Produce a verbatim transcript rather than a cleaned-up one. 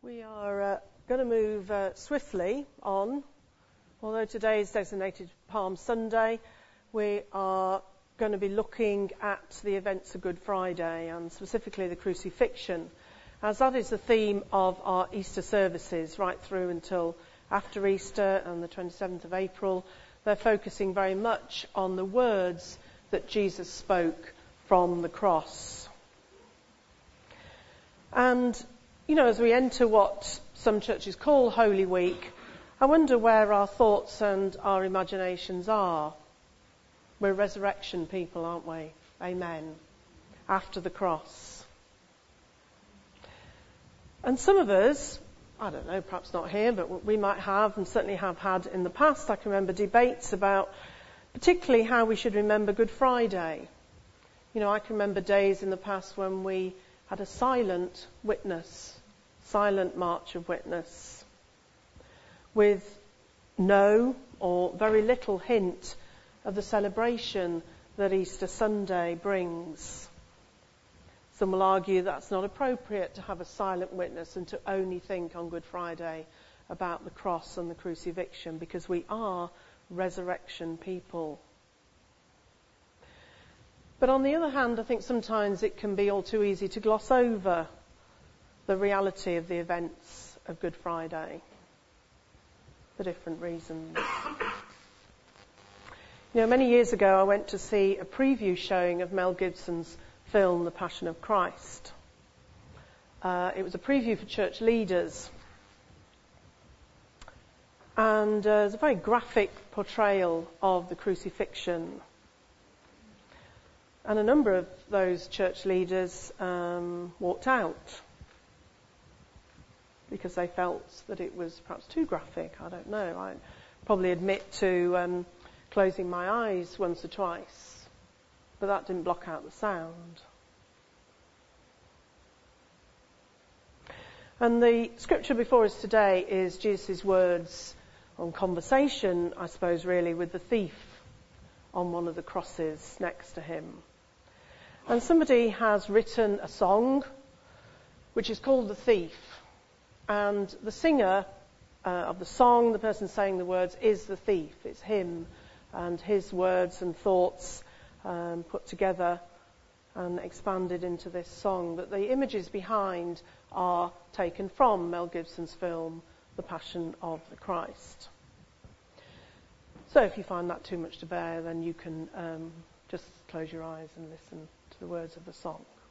We are uh, going to move uh, swiftly on. Although today is designated Palm Sunday, we are going to be looking at the events of Good Friday and specifically the crucifixion, as that is the theme of our Easter services right through until after Easter and the twenty-seventh of April. They're focusing very much on the words that Jesus spoke from the cross. And you know, as we enter what some churches call Holy Week, I wonder where our thoughts and our imaginations are. We're resurrection people, aren't we? Amen. After the cross. And some of us, I don't know, perhaps not here, but we might have and certainly have had in the past, I can remember debates about particularly how we should remember Good Friday. You know, I can remember days in the past when we had a silent witness, silent march of witness, with no or very little hint of the celebration that Easter Sunday brings. Some will argue that's not appropriate to have a silent witness and to only think on Good Friday about the cross and the crucifixion, because we are resurrection people. But on the other hand, I think sometimes it can be all too easy to gloss over the reality of the events of Good Friday for different reasons. You know, many years ago I went to see a preview showing of Mel Gibson's film The Passion of Christ. Uh, it was a preview for church leaders, and uh, it was a very graphic portrayal of the crucifixion. And a number of those church leaders um, walked out because they felt that it was perhaps too graphic. I don't know. I probably admit to um, closing my eyes once or twice, but that didn't block out the sound. And the scripture before us today is Jesus' words on conversation, I suppose, really, with the thief on one of the crosses next to him. And somebody has written a song which is called The Thief. And the singer uh, of the song, the person saying the words, is the thief. It's him and his words and thoughts um, put together and expanded into this song. But the images behind are taken from Mel Gibson's film, The Passion of the Christ. So if you find that too much to bear, then you can um, just close your eyes and listen to the words of the song.